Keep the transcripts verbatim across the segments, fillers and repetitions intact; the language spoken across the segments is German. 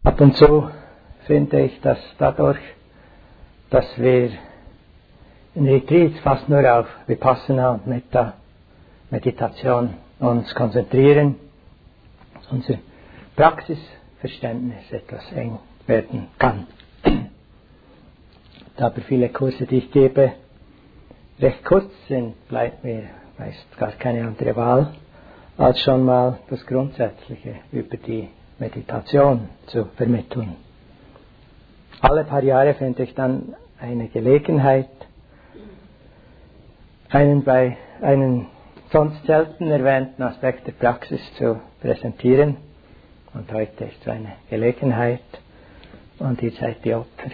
Ab und zu finde ich, dass dadurch, dass wir in Retreats fast nur auf Vipassana und Metta Meditation uns konzentrieren, unser Praxisverständnis etwas eng werden kann. Da aber viele Kurse, die ich gebe, recht kurz sind, bleibt mir meist gar keine andere Wahl, als schon mal das Grundsätzliche über die Meditation zu vermitteln. Alle paar Jahre finde ich dann eine Gelegenheit, einen bei einen sonst selten erwähnten Aspekt der Praxis zu präsentieren. Und heute ist so eine Gelegenheit und ihr seid die Opfer.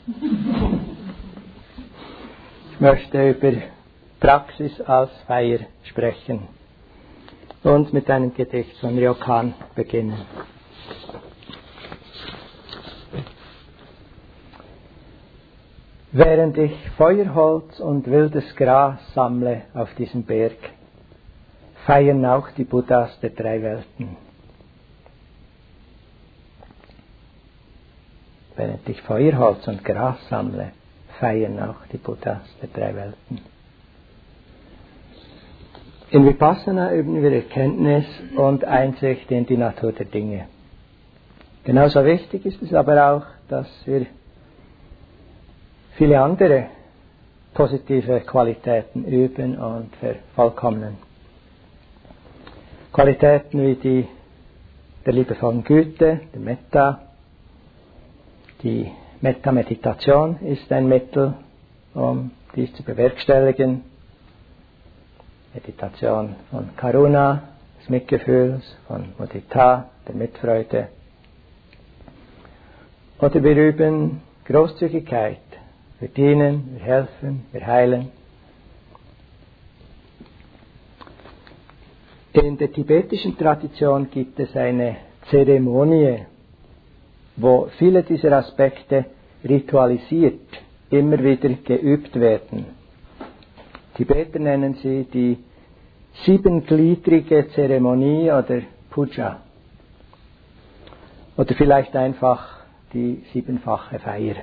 Ich möchte über Praxis als Feier sprechen und mit einem Gedicht von Ryokan beginnen. Während ich Feuerholz und wildes Gras sammle auf diesem Berg, feiern auch die Buddhas der drei Welten. Während ich Feuerholz und Gras sammle, feiern auch die Buddhas der drei Welten. In Vipassana üben wir Erkenntnis und Einsicht in die Natur der Dinge. Genauso wichtig ist es aber auch, dass wir viele andere positive Qualitäten üben und vervollkommnen. Qualitäten wie die der liebevollen Güte, der Metta. Die Metta-Meditation ist ein Mittel, um dies zu bewerkstelligen. Meditation von Karuna, des Mitgefühls, von Mudita, der Mitfreude. Oder wir üben Großzügigkeit. Wir dienen, wir helfen, wir heilen. In der tibetischen Tradition gibt es eine Zeremonie, wo viele dieser Aspekte ritualisiert immer wieder geübt werden. Tibeter nennen sie die siebengliedrige Zeremonie oder Puja. Oder vielleicht einfach die siebenfache Feier.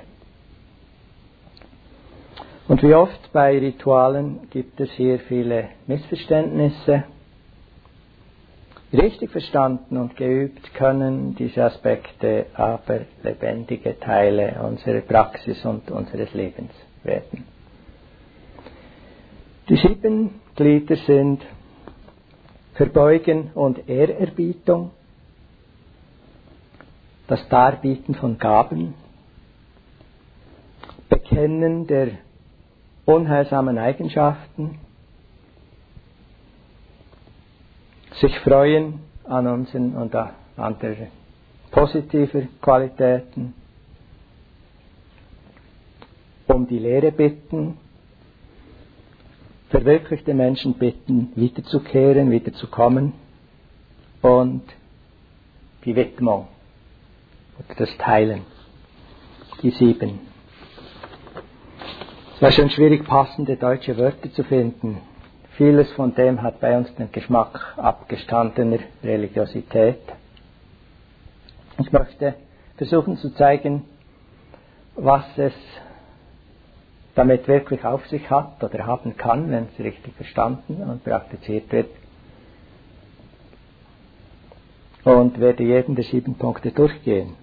Und wie oft bei Ritualen gibt es hier viele Missverständnisse. Richtig verstanden und geübt können diese Aspekte aber lebendige Teile unserer Praxis und unseres Lebens werden. Die sieben Glieder sind Verbeugen und Ehrerbietung, das Darbieten von Gaben, Bekennen der unheilsamen Eigenschaften, sich freuen an unseren und an anderen positiven Qualitäten, um die Lehre bitten, verwirklichte Menschen bitten, wiederzukehren, wiederzukommen und die Widmung oder das Teilen, die sieben. Es war schon schwierig, passende deutsche Wörter zu finden. Vieles von dem hat bei uns den Geschmack abgestandener Religiosität. Ich möchte versuchen zu zeigen, was es damit wirklich auf sich hat oder haben kann, wenn es richtig verstanden und praktiziert wird. Und werde jeden der sieben Punkte durchgehen.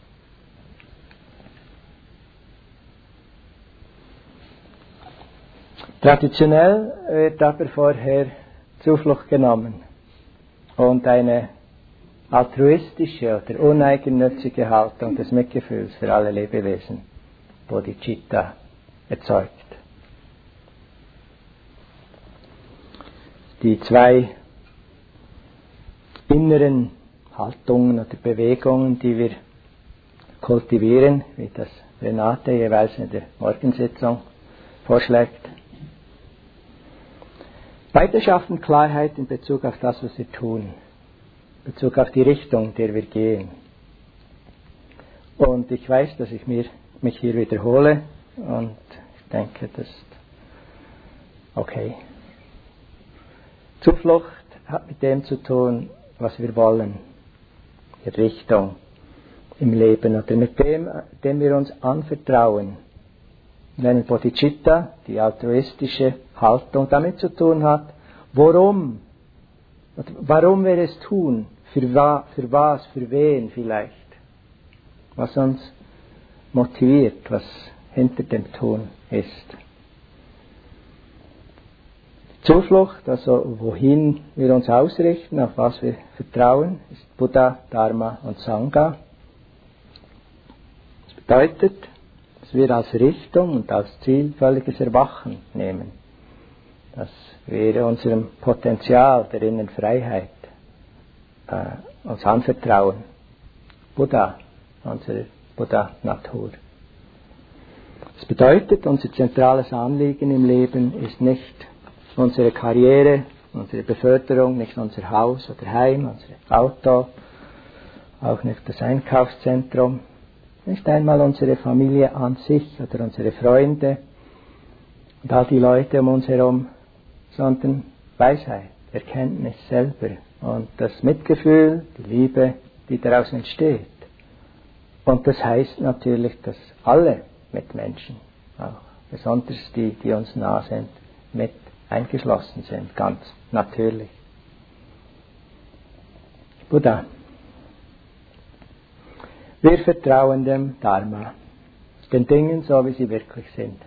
Traditionell wird aber vorher Zuflucht genommen und eine altruistische oder uneigennützige Haltung des Mitgefühls für alle Lebewesen, Bodhicitta, erzeugt. Die zwei inneren Haltungen oder Bewegungen, die wir kultivieren, wie das Renate jeweils in der Morgensitzung vorschlägt. Beide schaffen Klarheit in Bezug auf das, was wir tun, in Bezug auf die Richtung, in der wir gehen. Und ich weiß, dass ich mir, mich hier wiederhole und ich denke, das ist okay. Zuflucht hat mit dem zu tun, was wir wollen, die Richtung, im Leben oder mit dem, dem wir uns anvertrauen. Wenn Bodhicitta, die altruistische Haltung, damit zu tun hat, worum, warum wir es tun, für, wa, für was, für wen vielleicht, was uns motiviert, was hinter dem Tun ist. Zuflucht, also wohin wir uns ausrichten, auf was wir vertrauen, ist Buddha, Dharma und Sangha. Das bedeutet, dass wir als Richtung und als Ziel völliges Erwachen nehmen. Dass wir unserem Potenzial der inneren Freiheit äh, uns anvertrauen. Buddha, unsere Buddha-Natur. Das bedeutet, unser zentrales Anliegen im Leben ist nicht unsere Karriere, unsere Beförderung, nicht unser Haus oder Heim, unser Auto, auch nicht das Einkaufszentrum, nicht einmal unsere Familie an sich oder unsere Freunde und all die Leute um uns herum, sondern Weisheit, Erkenntnis selber und das Mitgefühl, die Liebe, die daraus entsteht. Und das heißt natürlich, dass alle Mitmenschen, auch besonders die, die uns nah sind, mit eingeschlossen sind, ganz natürlich. Buddha. Wir vertrauen dem Dharma, den Dingen so, wie sie wirklich sind.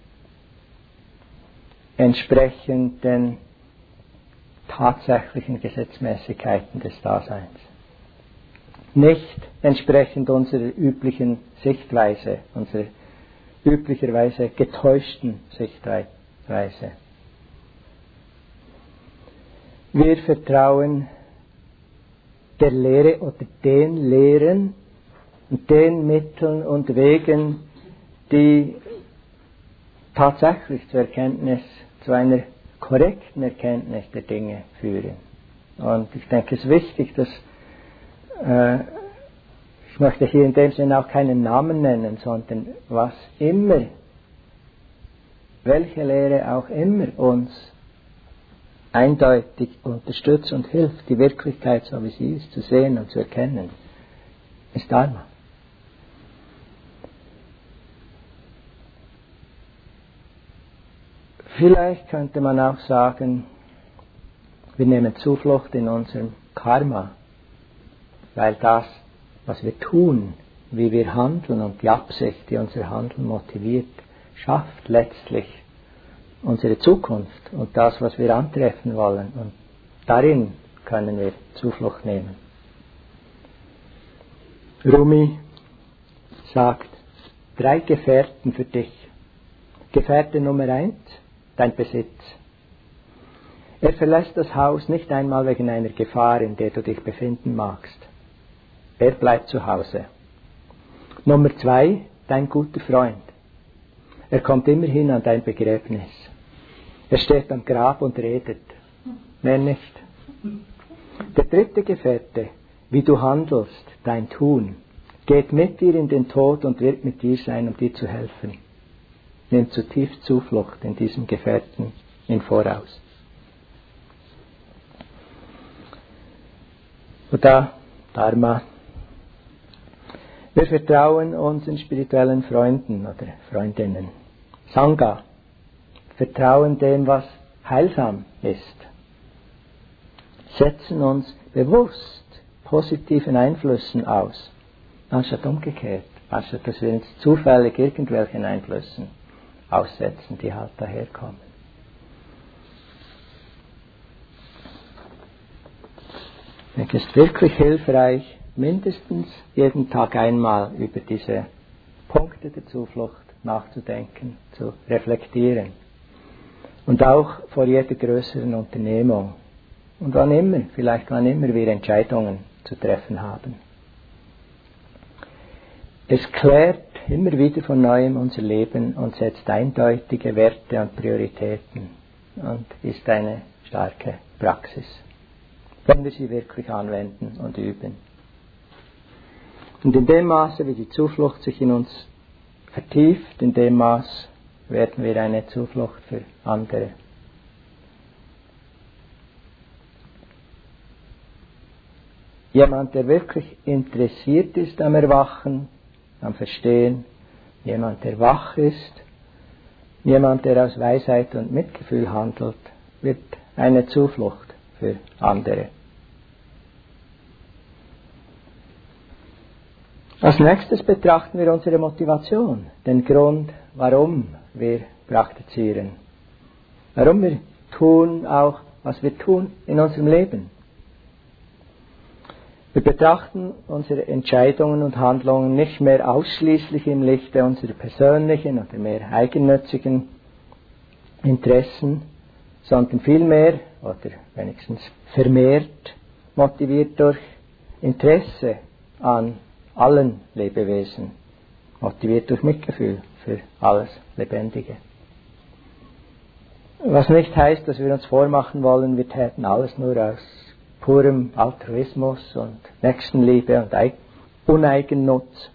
Entsprechend den tatsächlichen Gesetzmäßigkeiten des Daseins. Nicht entsprechend unserer üblichen Sichtweise, unserer üblicherweise getäuschten Sichtweise. Wir vertrauen der Lehre oder den Lehren und den Mitteln und Wegen, die tatsächlich zur Erkenntnis, zu einer korrekten Erkenntnis der Dinge führen. Und ich denke, es ist wichtig, dass äh, ich möchte hier in dem Sinne auch keinen Namen nennen, sondern was immer, welche Lehre auch immer uns eindeutig unterstützt und hilft, die Wirklichkeit, so wie sie ist, zu sehen und zu erkennen, ist Dharma. Vielleicht könnte man auch sagen, wir nehmen Zuflucht in unserem Karma, weil das, was wir tun, wie wir handeln und die Absicht, die unser Handeln motiviert, schafft letztlich unsere Zukunft und das, was wir antreffen wollen. Und darin können wir Zuflucht nehmen. Rumi sagt, drei Gefährten für dich. Gefährte Nummer eins, dein Besitz. Er verlässt das Haus nicht einmal wegen einer Gefahr, in der du dich befinden magst. Er bleibt zu Hause. Nummer zwei, dein guter Freund. Er kommt immerhin an dein Begräbnis. Er steht am Grab und redet. Mehr nicht. Der dritte Gefährte, wie du handelst, dein Tun, geht mit dir in den Tod und wird mit dir sein, um dir zu helfen. Nimm zutiefst Zuflucht in diesem Gefährten im Voraus. Buddha, Dharma. Wir vertrauen unseren spirituellen Freunden oder Freundinnen. Sangha. Vertrauen dem, was heilsam ist. Setzen uns bewusst positiven Einflüssen aus, anstatt umgekehrt, anstatt dass wir uns zufällig irgendwelchen Einflüssen aussetzen, die halt daherkommen. Es ist wirklich hilfreich, mindestens jeden Tag einmal über diese Punkte der Zuflucht nachzudenken, zu reflektieren. Und auch vor jeder größeren Unternehmung. Und wann immer, vielleicht wann immer wir Entscheidungen zu treffen haben. Es klärt immer wieder von Neuem unser Leben und setzt eindeutige Werte und Prioritäten und ist eine starke Praxis, wenn wir sie wirklich anwenden und üben. Und in dem Maße, wie die Zuflucht sich in uns vertieft, in dem Maß werden wir eine Zuflucht für andere. Jemand, der wirklich interessiert ist am Erwachen, am Verstehen, jemand, der wach ist, jemand, der aus Weisheit und Mitgefühl handelt, wird eine Zuflucht für andere. Als nächstes betrachten wir unsere Motivation, den Grund, warum wir praktizieren. Warum wir tun auch, was wir tun in unserem Leben. Wir betrachten unsere Entscheidungen und Handlungen nicht mehr ausschließlich im Lichte unserer persönlichen oder mehr eigennützigen Interessen, sondern vielmehr, oder wenigstens vermehrt, motiviert durch Interesse an allen Lebewesen, motiviert durch Mitgefühl für alles Lebendige. Was nicht heißt, dass wir uns vormachen wollen, wir täten alles nur aus purem Altruismus und Nächstenliebe und Uneigennutz.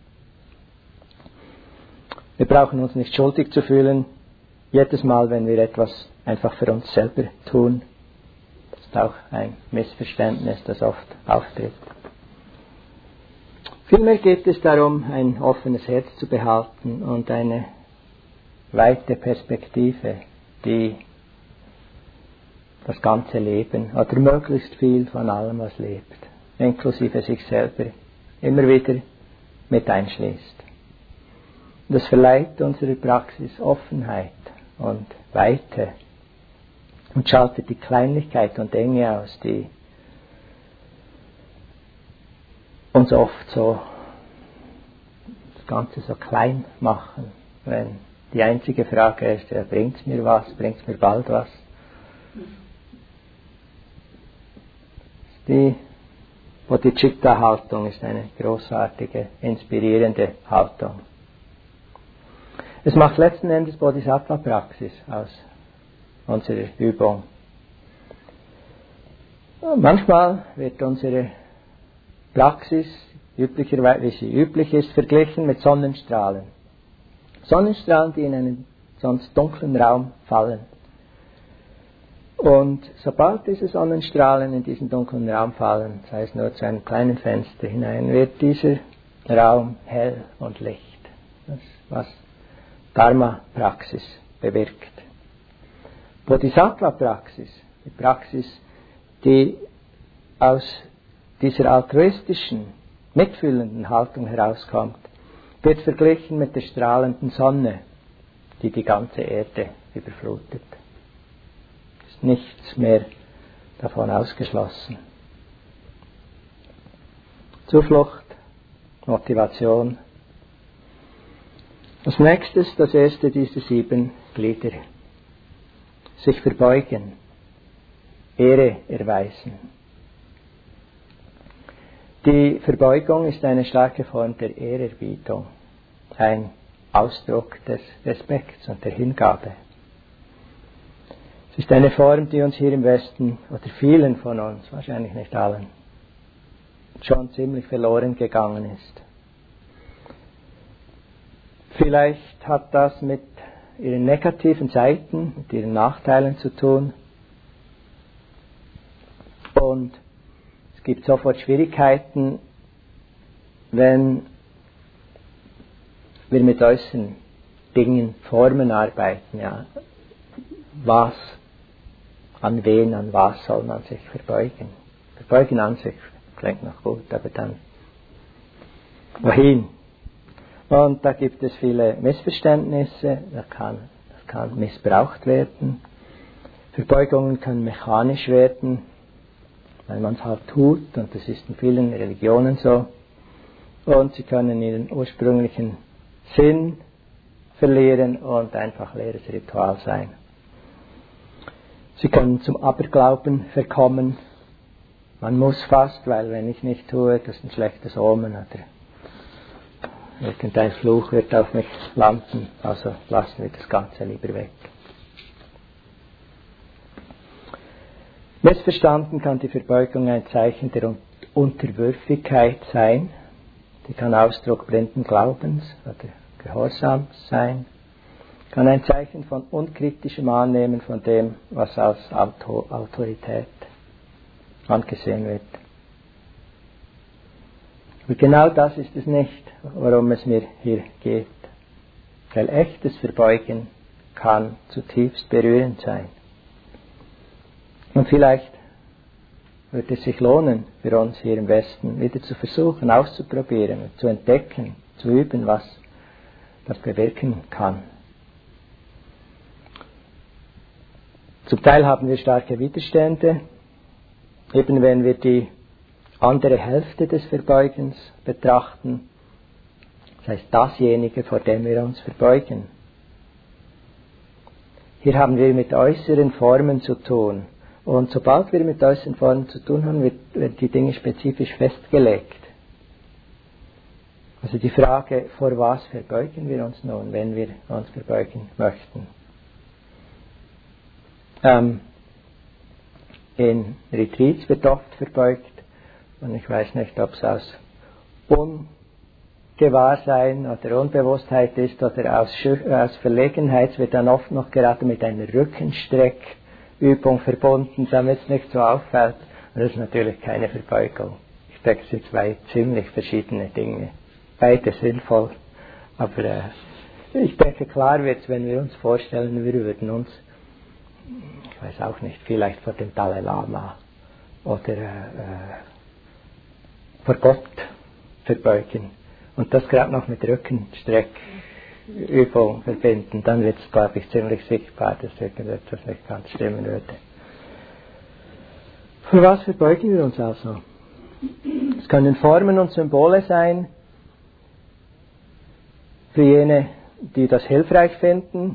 Wir brauchen uns nicht schuldig zu fühlen, jedes Mal, wenn wir etwas einfach für uns selber tun. Das ist auch ein Missverständnis, das oft auftritt. Vielmehr geht es darum, ein offenes Herz zu behalten und eine weite Perspektive, die das ganze Leben oder möglichst viel von allem, was lebt, inklusive sich selber, immer wieder mit einschließt. Das verleiht unserer Praxis Offenheit und Weite und schaltet die Kleinlichkeit und Enge aus, die uns oft so das Ganze so klein machen, wenn die einzige Frage ist, ja, bringt es mir was, bringt es mir bald was? Die Bodhicitta-Haltung ist eine großartige, inspirierende Haltung. Es macht letzten Endes Bodhisattva-Praxis aus unserer Übung. Manchmal wird unsere Praxis, üblicherweise, wie sie üblich ist, verglichen mit Sonnenstrahlen. Sonnenstrahlen, die in einen sonst dunklen Raum fallen. Und sobald diese Sonnenstrahlen in diesen dunklen Raum fallen, sei es nur zu einem kleinen Fenster hinein, wird dieser Raum hell und licht. Das ist, was Dharma-Praxis bewirkt. Bodhisattva-Praxis, die Praxis, die aus dieser altruistischen, mitfühlenden Haltung herauskommt, wird verglichen mit der strahlenden Sonne, die die ganze Erde überflutet. Ist nichts mehr davon ausgeschlossen. Zuflucht, Motivation. Als nächstes das erste dieser sieben Glieder. Sich verbeugen, Ehre erweisen. Die Verbeugung ist eine starke Form der Ehrerbietung, ein Ausdruck des Respekts und der Hingabe. Es ist eine Form, die uns hier im Westen, oder vielen von uns, wahrscheinlich nicht allen, schon ziemlich verloren gegangen ist. Vielleicht hat das mit ihren negativen Seiten, mit ihren Nachteilen zu tun. Und es gibt sofort Schwierigkeiten, wenn wir mit äußeren Dingen, Formen arbeiten. Ja. Was, an wen, an was soll man sich verbeugen? Verbeugen an sich klingt noch gut, aber dann wohin? Und da gibt es viele Missverständnisse, das kann, das kann missbraucht werden. Verbeugungen können mechanisch werden, weil man es halt tut, und das ist in vielen Religionen so. Und sie können ihren ursprünglichen Sinn verlieren und einfach leeres Ritual sein. Sie können zum Aberglauben verkommen. Man muss fast, weil wenn ich nicht tue, das ist ein schlechtes Omen oder irgendein Fluch wird auf mich landen, also lassen wir das Ganze lieber weg. Missverstanden kann die Verbeugung ein Zeichen der Unterwürfigkeit sein. Die kann Ausdruck blinden Glaubens oder Gehorsams sein. Kann ein Zeichen von unkritischem Annehmen von dem, was als Autorität angesehen wird. Und genau das ist es nicht, worum es mir hier geht. Weil echtes Verbeugen kann zutiefst berührend sein. Und vielleicht würde es sich lohnen, für uns hier im Westen wieder zu versuchen, auszuprobieren, zu entdecken, zu üben, was das bewirken kann. Zum Teil haben wir starke Widerstände, eben wenn wir die andere Hälfte des Verbeugens betrachten, das heißt dasjenige, vor dem wir uns verbeugen. Hier haben wir mit äußeren Formen zu tun. Und sobald wir mit äußeren Formen zu tun haben, werden die Dinge spezifisch festgelegt. Also die Frage, vor was verbeugen wir uns nun, wenn wir uns verbeugen möchten. Ähm, in Retreats wird oft verbeugt. Und ich weiß nicht, ob es aus Ungewahrsein oder Unbewusstheit ist oder aus, aus Verlegenheit. Es wird dann oft noch gerade mit einer Rückenstreckübung verbunden, damit es nicht so auffällt. Und das ist natürlich keine Verbeugung. Ich denke, es sind zwei ziemlich verschiedene Dinge. Beide sinnvoll. Aber äh, ich denke, klar wird es, wenn wir uns vorstellen, wir würden uns, ich weiß auch nicht, vielleicht vor dem Dalai Lama oder äh, vor Gott verbeugen und das gerade noch mit Rückenstreckübung verbinden, dann wird es, glaube ich, ziemlich sichtbar, dass irgendetwas nicht ganz stimmen würde. Für was verbeugen wir uns also? Es können Formen und Symbole sein, für jene, die das hilfreich finden,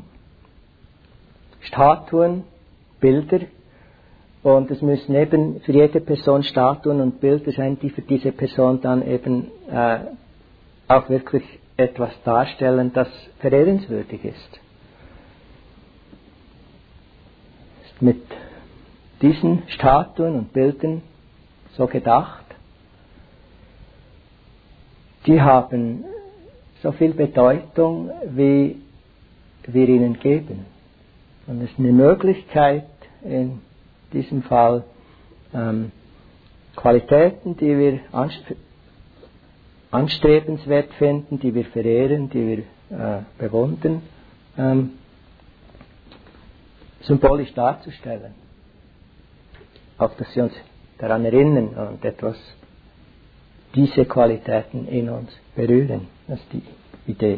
Statuen, Bilder. Und es müssen eben für jede Person Statuen und Bilder sein, die für diese Person dann eben äh, auch wirklich etwas darstellen, das verehrenswürdig ist. Ist mit diesen Statuen und Bildern so gedacht. Die haben so viel Bedeutung, wie wir ihnen geben. Und es ist eine Möglichkeit, in diesem Fall ähm, Qualitäten, die wir anstre- anstrebenswert finden, die wir verehren, die wir äh, bewundern, ähm, symbolisch darzustellen. Auch, dass sie uns daran erinnern und etwas, diese Qualitäten in uns berühren. Das ist die Idee.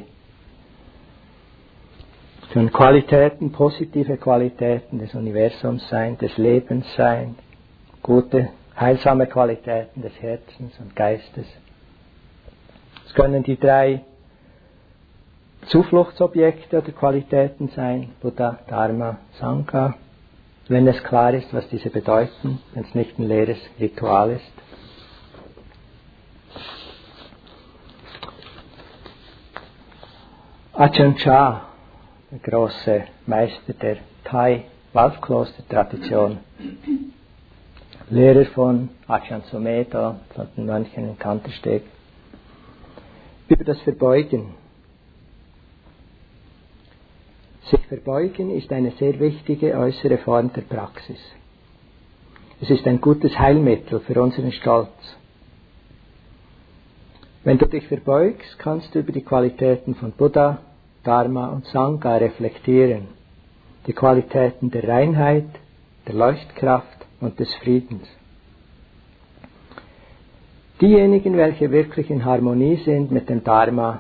Es können Qualitäten, positive Qualitäten des Universums sein, des Lebens sein, gute, heilsame Qualitäten des Herzens und Geistes. Es können die drei Zufluchtsobjekte oder Qualitäten sein, Buddha, Dharma, Sangha, wenn es klar ist, was diese bedeuten, wenn es nicht ein leeres Ritual ist. Ajahn Chah, der große Meister der Thai-Waldkloster-Tradition, Lehrer von Ajahn Sumedho, von den Mönchen in Kantersteg, über das Verbeugen. Sich verbeugen ist eine sehr wichtige äußere Form der Praxis. Es ist ein gutes Heilmittel für unseren Stolz. Wenn du dich verbeugst, kannst du über die Qualitäten von Buddha, Dharma und Sangha reflektieren. Die Qualitäten der Reinheit, der Leuchtkraft und des Friedens. Diejenigen, welche wirklich in Harmonie sind mit dem Dharma,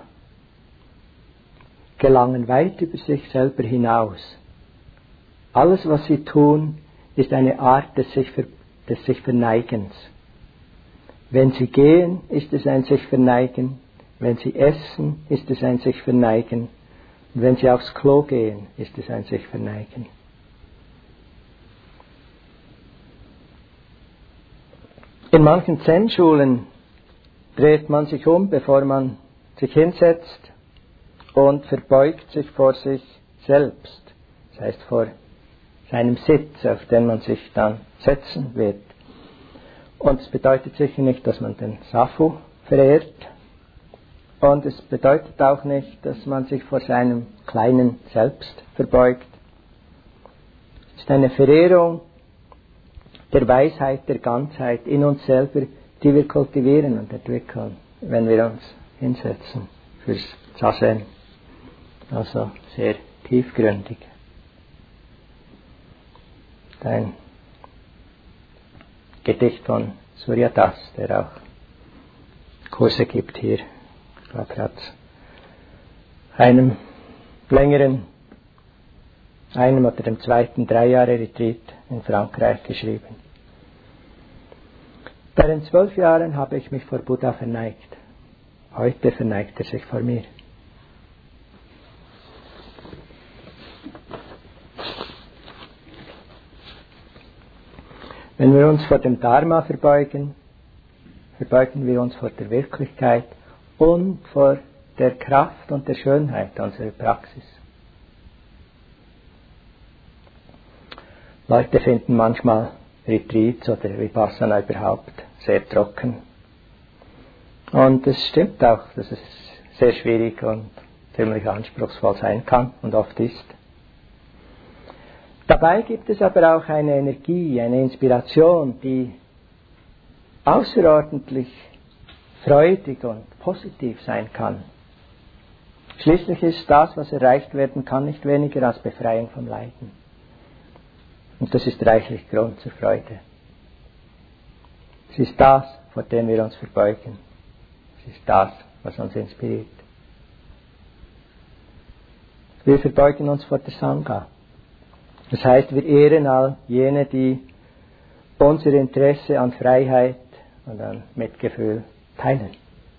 gelangen weit über sich selber hinaus. Alles, was sie tun, ist eine Art des sich, des sich Verneigens. Wenn sie gehen, ist es ein sich Verneigen. Wenn sie essen, ist es ein sich Verneigen. Und wenn sie aufs Klo gehen, ist es ein sich Verneigen. In manchen Zen-Schulen dreht man sich um, bevor man sich hinsetzt und verbeugt sich vor sich selbst. Das heißt vor seinem Sitz, auf den man sich dann setzen wird. Und es bedeutet sicher nicht, dass man den Safu verehrt. Und es bedeutet auch nicht, dass man sich vor seinem kleinen Selbst verbeugt. Es ist eine Verehrung der Weisheit, der Ganzheit in uns selber, die wir kultivieren und entwickeln. wenn wir uns hinsetzen fürs Zazen. Also sehr tiefgründig. Ein Gedicht von Suryadas, der auch Kurse gibt hier. Ich glaube, er hat einem längeren, einem oder dem zweiten drei Jahre Retreat in Frankreich geschrieben. Bei den zwölf Jahren habe ich mich vor Buddha verneigt. Heute verneigt er sich vor mir. Wenn wir uns vor dem Dharma verbeugen, verbeugen wir uns vor der Wirklichkeit und vor der Kraft und der Schönheit unserer Praxis. Leute finden manchmal Retreats oder Vipassana überhaupt sehr trocken. Und es stimmt auch, dass es sehr schwierig und ziemlich anspruchsvoll sein kann und oft ist. Dabei gibt es aber auch eine Energie, eine Inspiration, die außerordentlich freudig und positiv sein kann. Schließlich ist das, was erreicht werden kann, nicht weniger als Befreiung vom Leiden. Und das ist reichlich Grund zur Freude. Es ist das, vor dem wir uns verbeugen. Es ist das, was uns inspiriert. Wir verbeugen uns vor der Sangha. Das heißt, wir ehren all jene, die unser Interesse an Freiheit und an Mitgefühl teilen.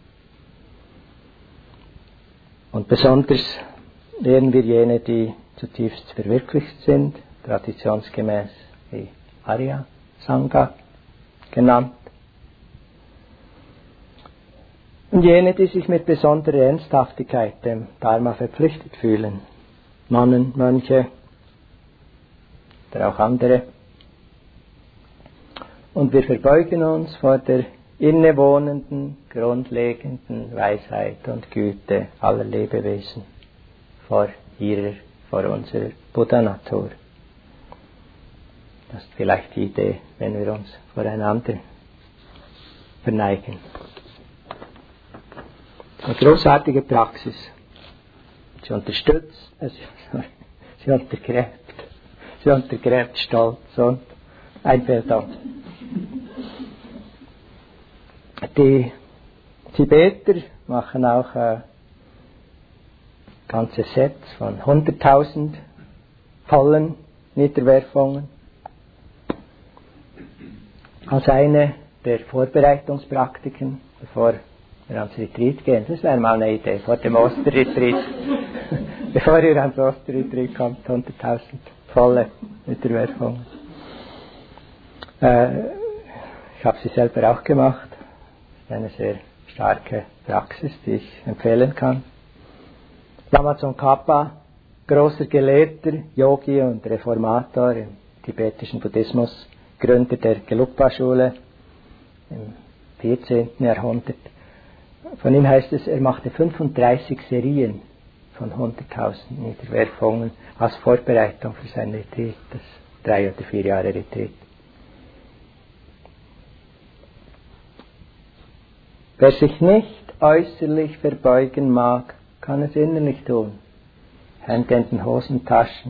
Und besonders ehren wir jene, die zutiefst verwirklicht sind, traditionsgemäß die Arya Sangha genannt. Und jene, die sich mit besonderer Ernsthaftigkeit dem Dharma verpflichtet fühlen, Nonnen, Mönche, oder auch andere. Und wir verbeugen uns vor der innewohnenden, grundlegenden Weisheit und Güte aller Lebewesen, vor ihrer, vor unserer Buddha-Natur. Das ist vielleicht die Idee, wenn wir uns voreinander verneigen. Eine großartige Praxis. Sie unterstützt, also, sie untergräbt. Sie untergräbt Stolz und Einbildung. Die Tibeter machen auch äh, ganze Sets von hunderttausend vollen Niederwerfungen. Als eine der Vorbereitungspraktiken, bevor wir ans Retreat gehen. Das wäre mal eine Idee, vor dem Osterretreat. Bevor ihr ans Osterretreat kommt, hunderttausend volle Niederwerfungen. Äh, ich habe sie selber auch gemacht. Das ist eine sehr starke Praxis, die ich empfehlen kann. Lama Tsongkhapa, großer Gelehrter, Yogi und Reformator im tibetischen Buddhismus, Gründer der Gelugpa-Schule im vierzehnten Jahrhundert. Von ihm heißt es, er machte fünfunddreißig Serien von hunderttausend Niederwerfungen als Vorbereitung für sein Retreat, das drei oder vier Jahre Retreat. Wer sich nicht äußerlich verbeugen mag, kann es innerlich tun. Hände in den Hosentaschen.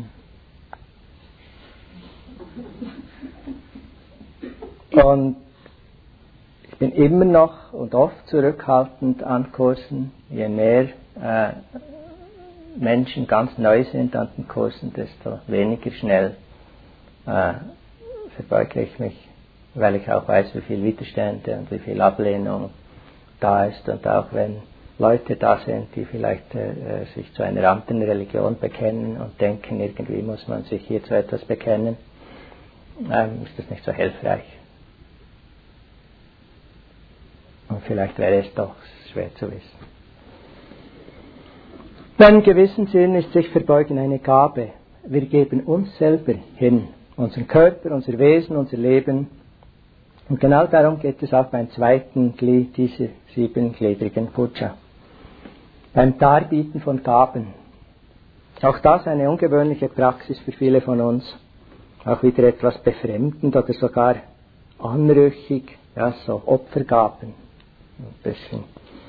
Und ich bin immer noch und oft zurückhaltend an Kursen. Je mehr äh, Menschen ganz neu sind an den Kursen, desto weniger schnell äh, verbeuge ich mich, weil ich auch weiß, wie viel Widerstände und wie viel Ablehnung da ist. Und auch wenn Leute da sind, die vielleicht äh, sich zu einer anderen Religion bekennen und denken, irgendwie muss man sich hier zu etwas bekennen, ähm, ist das nicht so hilfreich. Und vielleicht wäre es doch schwer zu wissen. In einem gewissen Sinn ist sich Verbeugen eine Gabe. Wir geben uns selber hin, unseren Körper, unser Wesen, unser Leben. Und genau darum geht es auch beim zweiten Glied dieser siebengliedrigen Puja. Beim Darbieten von Gaben. Auch das eine ungewöhnliche Praxis für viele von uns. Auch wieder etwas befremdend oder sogar anrüchig. Ja, so Opfergaben. Ein bisschen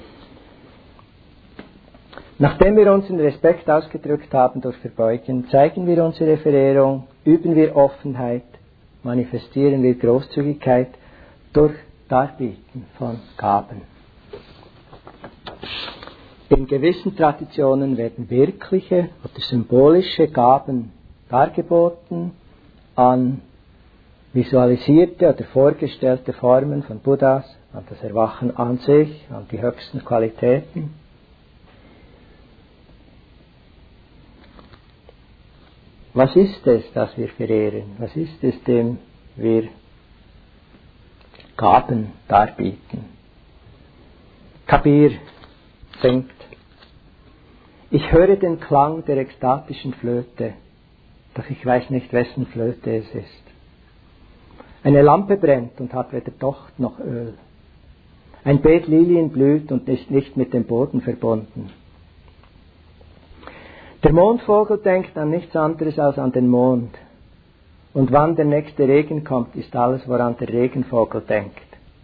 Nachdem wir unseren Respekt ausgedrückt haben durch Verbeugen, zeigen wir unsere Verehrung, üben wir Offenheit, manifestieren wir Großzügigkeit durch Darbieten von Gaben. In gewissen Traditionen werden wirkliche oder symbolische Gaben dargeboten an visualisierte oder vorgestellte Formen von Buddhas, an das Erwachen an sich, an die höchsten Qualitäten. Was ist es, das wir verehren? Was ist es, dem wir Gaben darbieten? Kabir singt: Ich höre den Klang der ekstatischen Flöte, doch ich weiß nicht, wessen Flöte es ist. Eine Lampe brennt und hat weder Docht noch Öl. Ein Beet Lilien blüht und ist nicht mit dem Boden verbunden. Der Mondvogel denkt an nichts anderes als an den Mond. Und wann der nächste Regen kommt, ist alles, woran der Regenvogel denkt.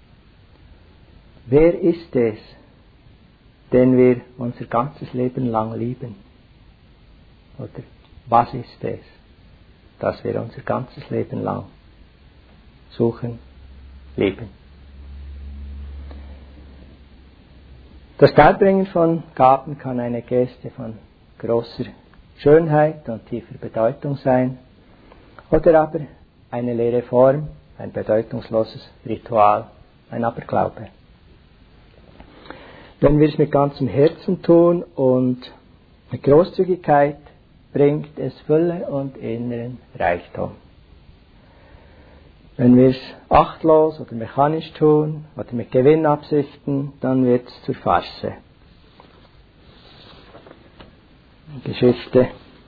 Wer ist es, den wir unser ganzes Leben lang lieben? Oder was ist es, das wir unser ganzes Leben lang suchen, lieben? Das Darbringen von Gaben kann eine Geste von großer Schönheit und tiefer Bedeutung sein, oder aber eine leere Form, ein bedeutungsloses Ritual, ein Aberglaube. Wenn wir es mit ganzem Herzen tun und mit Großzügigkeit, bringt es Fülle und inneren Reichtum. Wenn wir es achtlos oder mechanisch tun oder mit Gewinnabsichten, dann wird es zur Farce. Geschichte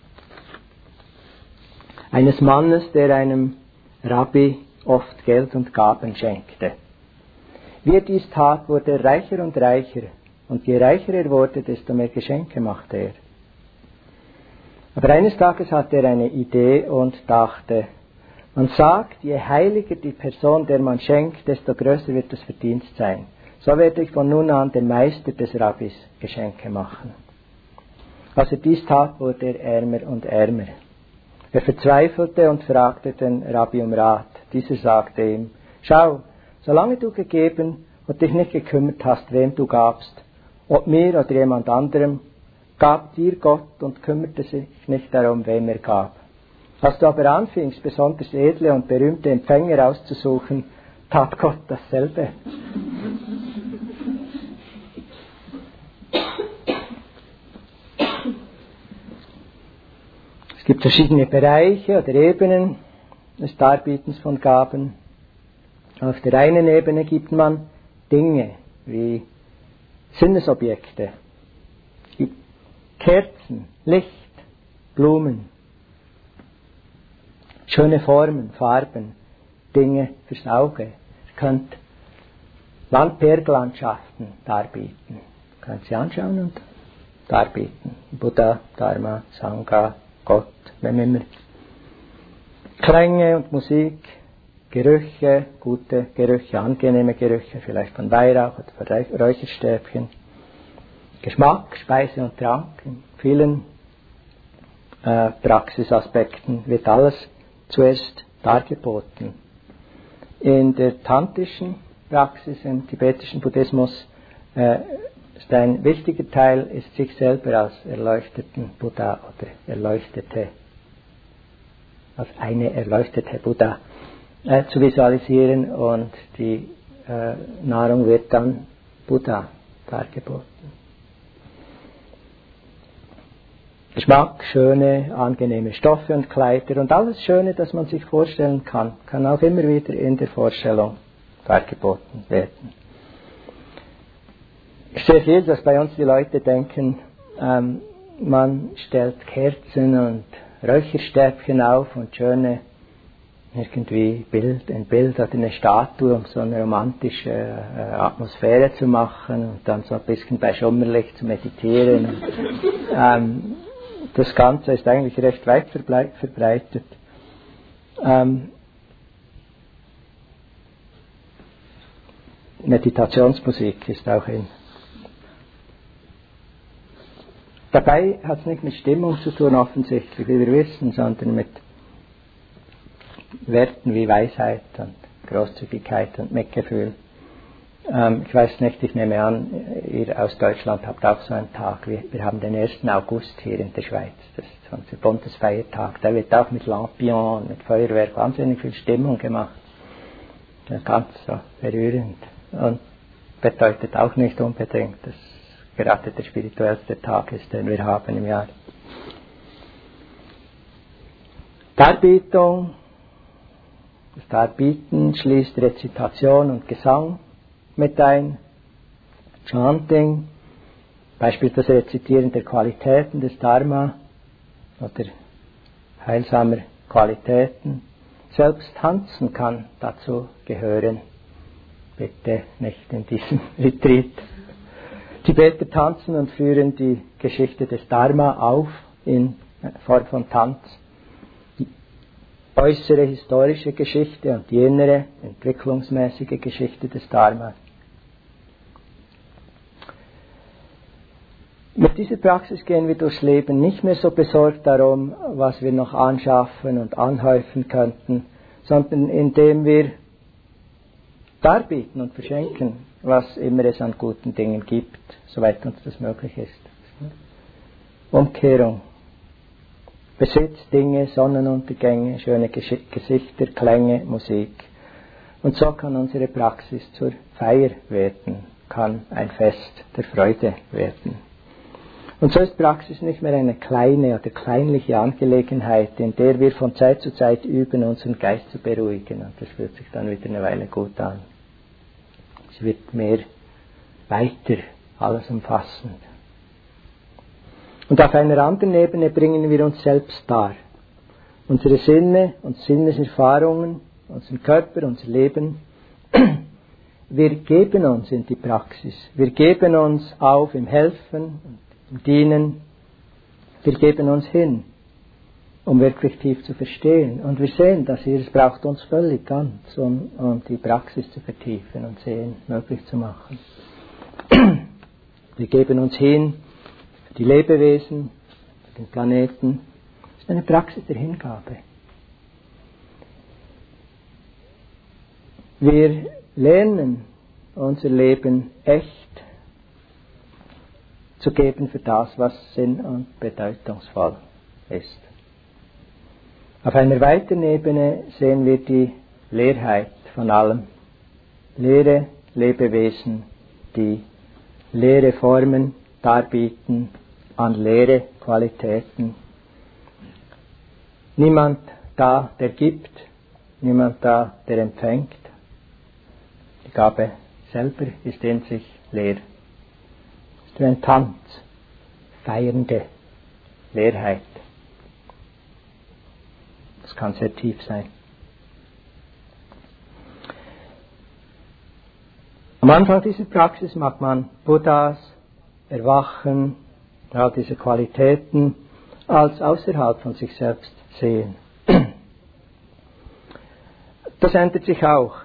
eines Mannes, der einem Rabbi oft Geld und Gaben schenkte. Wie er dies tat, wurde er reicher und reicher, und je reicher er wurde, desto mehr Geschenke machte er. Aber eines Tages hatte er eine Idee und dachte, man sagt, je heiliger die Person, der man schenkt, desto größer wird das Verdienst sein. So werde ich von nun an dem Meister des Rabbis Geschenke machen. Als er dies tat, wurde er ärmer und ärmer. Er verzweifelte und fragte den Rabbi um Rat. Dieser sagte ihm, schau, solange du gegeben und dich nicht gekümmert hast, wem du gabst, ob mir oder jemand anderem, gab dir Gott und kümmerte sich nicht darum, wem er gab. Als du aber anfingst, besonders edle und berühmte Empfänger auszusuchen, tat Gott dasselbe. Es gibt verschiedene Bereiche oder Ebenen des Darbietens von Gaben. Auf der einen Ebene gibt man Dinge wie Sinnesobjekte, Kerzen, Licht, Blumen, schöne Formen, Farben, Dinge fürs Auge. Ihr könnt Berglandschaften darbieten. Ihr könnt sie anschauen und darbieten. Buddha, Dharma, Sangha, Gott, wem immer. Klänge und Musik, Gerüche, gute Gerüche, angenehme Gerüche, vielleicht von Weihrauch oder von Räucherstäbchen. Geschmack, Speise und Trank, in vielen äh, Praxisaspekten wird alles zuerst dargeboten. In der tantrischen Praxis, im tibetischen Buddhismus, äh, ist ein wichtiger Teil, ist sich selber als erleuchteten Buddha oder erleuchtete, als eine erleuchtete Buddha äh, zu visualisieren, und die äh, Nahrung wird dann Buddha dargeboten. Geschmack, schöne, angenehme Stoffe und Kleider und alles Schöne, das man sich vorstellen kann, kann auch immer wieder in der Vorstellung dargeboten werden. Ich sehe viel, dass bei uns die Leute denken, ähm, man stellt Kerzen und Räucherstäbchen auf und schöne irgendwie Bild, ein Bild oder eine Statue, um so eine romantische äh, Atmosphäre zu machen und dann so ein bisschen bei Schummerlicht zu meditieren. Und, ähm, das Ganze ist eigentlich recht weit verbreitet. Ähm, Meditationsmusik ist auch in. Dabei hat es nicht mit Stimmung zu tun, offensichtlich, wie wir wissen, sondern mit Werten wie Weisheit und Großzügigkeit und Mitgefühl. Ähm, ich weiß nicht, ich nehme an, ihr aus Deutschland habt auch so einen Tag. Wir, wir haben den ersten August hier in der Schweiz. Das ist unser Bundesfeiertag. Da wird auch mit Lampion, mit Feuerwerk wahnsinnig viel Stimmung gemacht. Ja, ganz so berührend. Und bedeutet auch nicht unbedingt, dass gerade der spirituellste Tag ist, den wir haben im Jahr. Darbietung, das Darbieten schließt Rezitation und Gesang mit ein. Chanting, beispielsweise das Rezitieren der Qualitäten des Dharma oder heilsamer Qualitäten. Selbst Tanzen kann dazu gehören. Bitte nicht in diesem Retreat. Tibeter tanzen und führen die Geschichte des Dharma auf in Form von Tanz. Die äußere historische Geschichte und die innere entwicklungsmäßige Geschichte des Dharma. Mit dieser Praxis gehen wir durchs Leben nicht mehr so besorgt darum, was wir noch anschaffen und anhäufen könnten, sondern indem wir darbieten und verschenken, was immer es an guten Dingen gibt, soweit uns das möglich ist. Umkehrung. Besitz, Dinge, Sonnenuntergänge, schöne Gesichter, Klänge, Musik. Und so kann unsere Praxis zur Feier werden, kann ein Fest der Freude werden. Und so ist Praxis nicht mehr eine kleine oder kleinliche Angelegenheit, in der wir von Zeit zu Zeit üben, unseren Geist zu beruhigen. Und das fühlt sich dann wieder eine Weile gut an. Es wird mehr weiter, alles umfassend. Und auf einer anderen Ebene bringen wir uns selbst dar. Unsere Sinne und Sinneserfahrungen, unseren Körper, unser Leben. Wir geben uns in die Praxis. Wir geben uns auf im Helfen und im Dienen. Wir geben uns hin, um wirklich tief zu verstehen. Und wir sehen, dass hier, es braucht uns völlig ganz, um, um die Praxis zu vertiefen und Sehen möglich zu machen. Wir geben uns hin für die Lebewesen, für den Planeten. Das ist eine Praxis der Hingabe. Wir lernen unser Leben echt zu geben für das, was sinn- und bedeutungsvoll ist. Auf einer weiteren Ebene sehen wir die Leerheit von allem. Leere Lebewesen, die leere Formen darbieten an leere Qualitäten. Niemand da, der gibt, niemand da, der empfängt. Die Gabe selber ist in sich leer. Es ist ein Tanz, feiernde Leerheit. Das kann sehr tief sein. Am Anfang dieser Praxis mag man Buddhas, Erwachen, all diese Qualitäten als außerhalb von sich selbst sehen. Das ändert sich auch.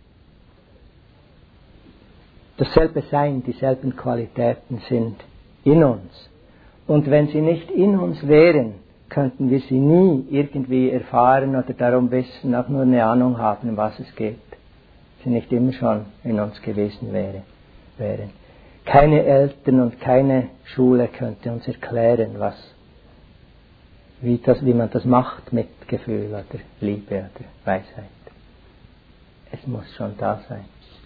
Dasselbe Sein, dieselben Qualitäten sind in uns. Und wenn sie nicht in uns wären, könnten wir sie nie irgendwie erfahren oder darum wissen, auch nur eine Ahnung haben, um was es geht. Sie nicht immer schon in uns gewesen wäre, wären. Keine Eltern und keine Schule könnte uns erklären, was, wie, das, wie man das macht mit Gefühl oder Liebe oder Weisheit. Es muss schon da sein.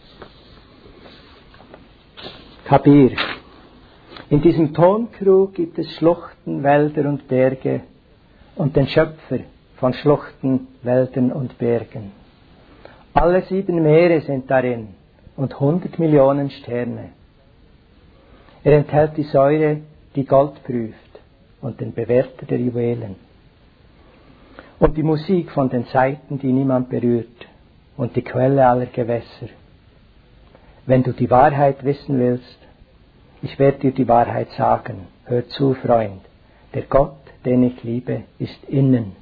Kabir. In diesem Tonkrug gibt es Schluchten, Wälder und Berge und den Schöpfer von Schluchten, Wäldern und Bergen. Alle sieben Meere sind darin und hundert Millionen Sterne. Er enthält die Säure, die Gold prüft und den Bewerter der Juwelen. Und die Musik von den Saiten, die niemand berührt und die Quelle aller Gewässer. Wenn du die Wahrheit wissen willst, ich werde dir die Wahrheit sagen. Hör zu, Freund. Der Gott, den ich liebe, ist innen.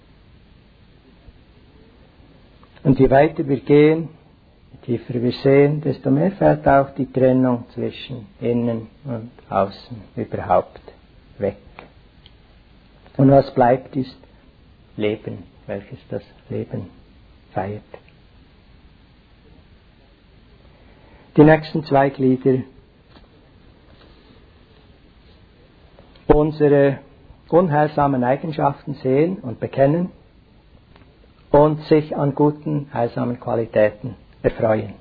Und je weiter wir gehen, je tiefer wir sehen, desto mehr fällt auch die Trennung zwischen innen und außen überhaupt weg. Und was bleibt, ist Leben, welches das Leben feiert. Die nächsten zwei Glieder. Unsere unheilsamen Eigenschaften sehen und bekennen und sich an guten, heilsamen Qualitäten erfreuen.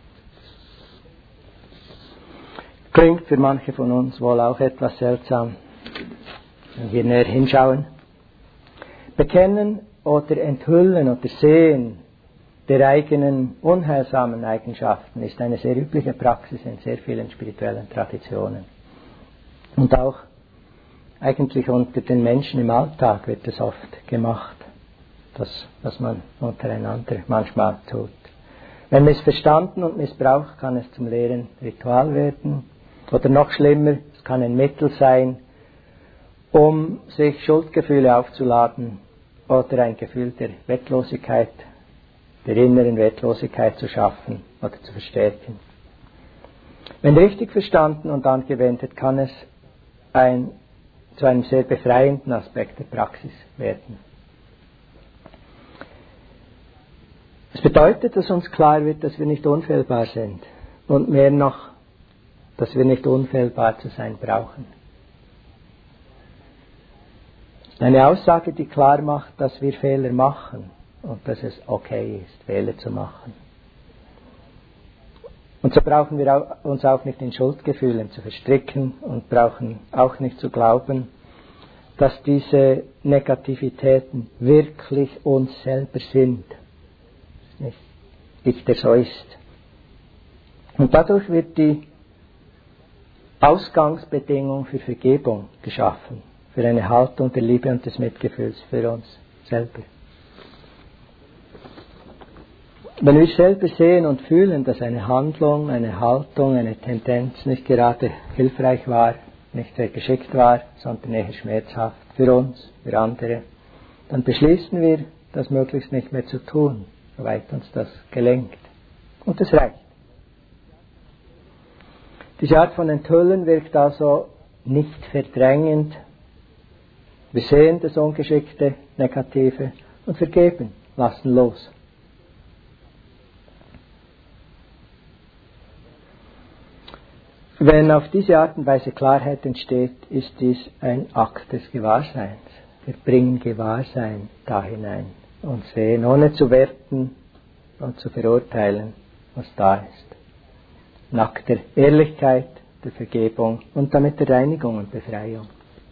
Klingt für manche von uns wohl auch etwas seltsam, wenn wir näher hinschauen. Bekennen oder enthüllen oder sehen der eigenen unheilsamen Eigenschaften ist eine sehr übliche Praxis in sehr vielen spirituellen Traditionen. Und auch eigentlich unter den Menschen im Alltag wird es oft gemacht, das, was man untereinander manchmal tut. Wenn missverstanden und missbraucht, kann es zum leeren Ritual werden. Oder noch schlimmer, es kann ein Mittel sein, um sich Schuldgefühle aufzuladen oder ein Gefühl der Wertlosigkeit, der inneren Wertlosigkeit zu schaffen oder zu verstärken. Wenn richtig verstanden und angewendet, kann es ein, zu einem sehr befreienden Aspekt der Praxis werden. Es bedeutet, dass uns klar wird, dass wir nicht unfehlbar sind und mehr noch, dass wir nicht unfehlbar zu sein brauchen. Eine Aussage, die klar macht, dass wir Fehler machen und dass es okay ist, Fehler zu machen. Und so brauchen wir uns auch nicht in Schuldgefühlen zu verstricken und brauchen auch nicht zu glauben, dass diese Negativitäten wirklich uns selber sind. Nicht ich, der so ist. Und dadurch wird die Ausgangsbedingung für Vergebung geschaffen, für eine Haltung der Liebe und des Mitgefühls für uns selber. Wenn wir selber sehen und fühlen, dass eine Handlung, eine Haltung, eine Tendenz nicht gerade hilfreich war, nicht sehr geschickt war, sondern eher schmerzhaft für uns, für andere, dann beschließen wir, das möglichst nicht mehr zu tun, soweit uns das gelingt. Und das reicht. Diese Art von Enthüllen wirkt also nicht verdrängend. Wir sehen das Ungeschickte, Negative und vergeben, lassen los. Wenn auf diese Art und Weise Klarheit entsteht, ist dies ein Akt des Gewahrseins. Wir bringen Gewahrsein da hinein und sehen, ohne zu werten und zu verurteilen, was da ist. Ein Akt der Ehrlichkeit, der Vergebung und damit der Reinigung und Befreiung.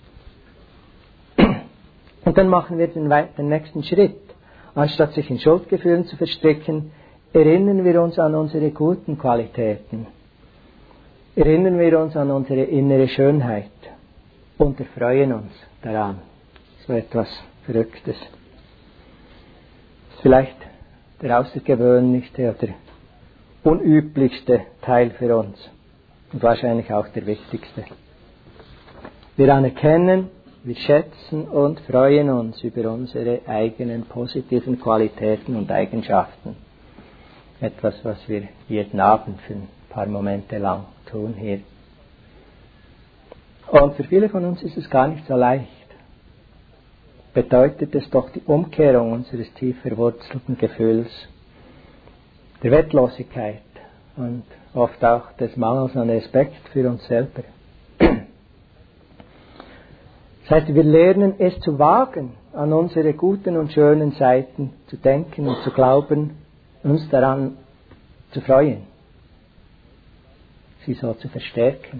Und dann machen wir den, den nächsten Schritt. Anstatt sich in Schuldgefühlen zu verstricken, erinnern wir uns an unsere guten Qualitäten. Erinnern wir uns an unsere innere Schönheit und erfreuen uns daran. So etwas Verrücktes. Das ist vielleicht der außergewöhnlichste oder unüblichste Teil für uns und wahrscheinlich auch der wichtigste. Wir anerkennen, wir schätzen und freuen uns über unsere eigenen positiven Qualitäten und Eigenschaften. Etwas, was wir jeden Abend für ein paar Momente lang tun hier. Und für viele von uns ist es gar nicht so leicht. Bedeutet es doch die Umkehrung unseres tief verwurzelten Gefühls der Wertlosigkeit und oft auch des Mangels an Respekt für uns selber. Das heißt, wir lernen es zu wagen, an unsere guten und schönen Seiten zu denken und zu glauben, uns daran zu freuen, sie so zu verstärken.